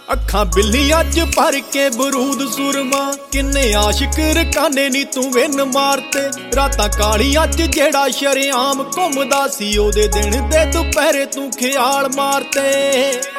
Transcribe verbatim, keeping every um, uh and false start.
ਅੱਖਾਂ ਬਿੱਲੀਆਂ ਚ ਭਰ ਕੇ ਬਰੂਦ ਸੁਰਮਾ, ਕਿੰਨੇ ਆਸ਼ਿਕ ਰਕਾਨੇ ਨੀ ਤੂੰ ਵਿੰਨ ਮਾਰਤੇ। ਰਾਤਾਂ ਕਾਲੀਆਂ ਚ ਜਿਹੜਾ ਸ਼ਰੇਆਮ ਘੁੰਮਦਾ ਸੀ, ਉਹਦੇ ਦਿਨ ਦੇ ਦੁਪਹਿਰੇ ਤੂੰ ਖਿਆਲ ਮਾਰਤੇ।